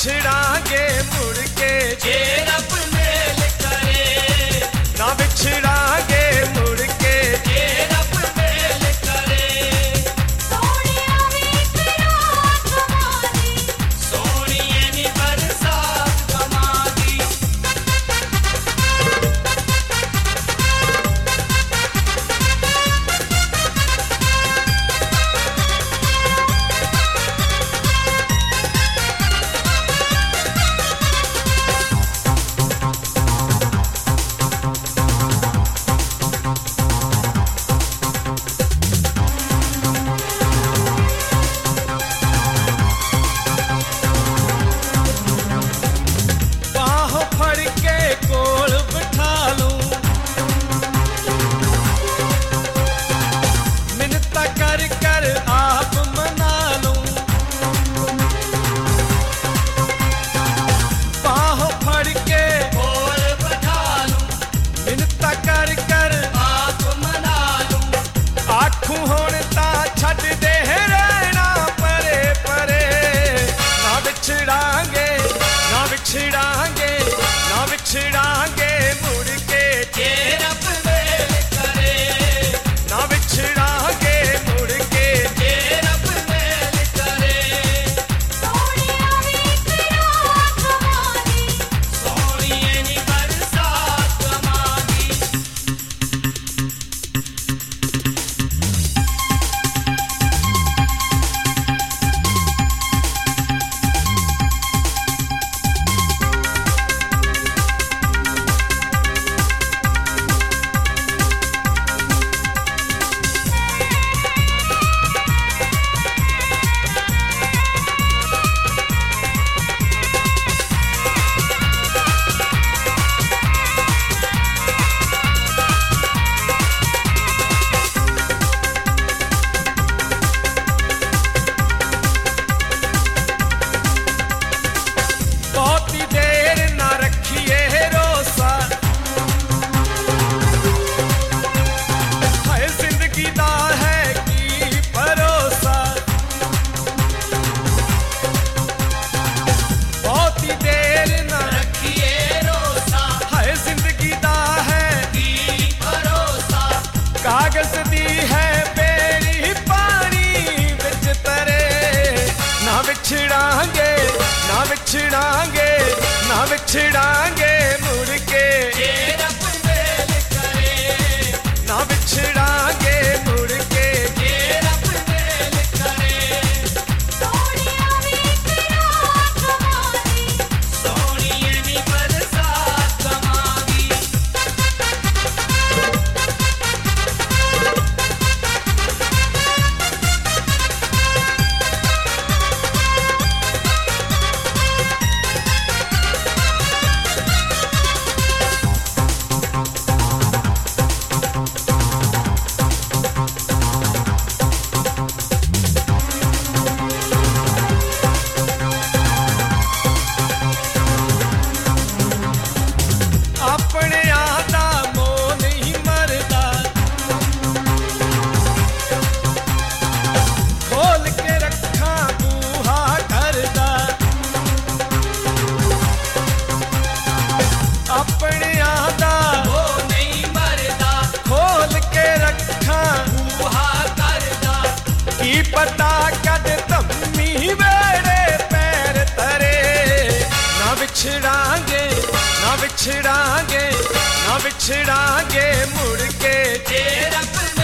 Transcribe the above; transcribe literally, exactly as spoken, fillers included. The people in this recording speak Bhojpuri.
बिछड़ांगे मुड़ के जे रब मेल करे, ना बिछड़ांगे मुड़ के जे रब मेल करे। सोनिया वीक रात हमारी, सोनिए नी बरसात कमादी। बाहों फड़ के कोल बिठा लूं, मिन्नत कर कर आप मना लूं। बाहों फड़ के बोल बैठा लूं, मिन्नत कर कर आप मना लूं। आखूं हुण तां छड्ड दे रहना परे परे। ना बिछड़ांगे ना बिछड़ांगे ना बिछड़ांगे मुड़ के जे रब मेल करे, ना बिछड़ांगे मुड़ के जे रब मेल करे। सोनिया वीक रात हमारी, सोनिए नी बरसात कमादी। बहुती देर ना रखिए रोसा, हाय जिंदगी दा है की भरोसा। बहुती देर ना रखिए रोसा, हाय जिंदगी दा है की भरोसा। कागज दी है बेरी पानी बिच तरे। ना बिछड़ांगे ना बिछड़ांगे ना बिछड़ांगे मुड़ के जे रब मेल करे, ना बिछड़ांगे मुड़ के जे रब मेल करे। सोनिया वीक रात हमारी, सोनिए नी बरसात कमादी। अपने आदा मोह नहीं मरदा, खोल के रखा बूहा करदा। अपने आदा वो नहीं मरदा, खोल के रखा बूहा करदा। की पता कद तम्मी वेड़े पैर तरे। ना बिछड़ांगे ना बिछड़ांगे ना बिछड़ांगे मुड़ के जे रब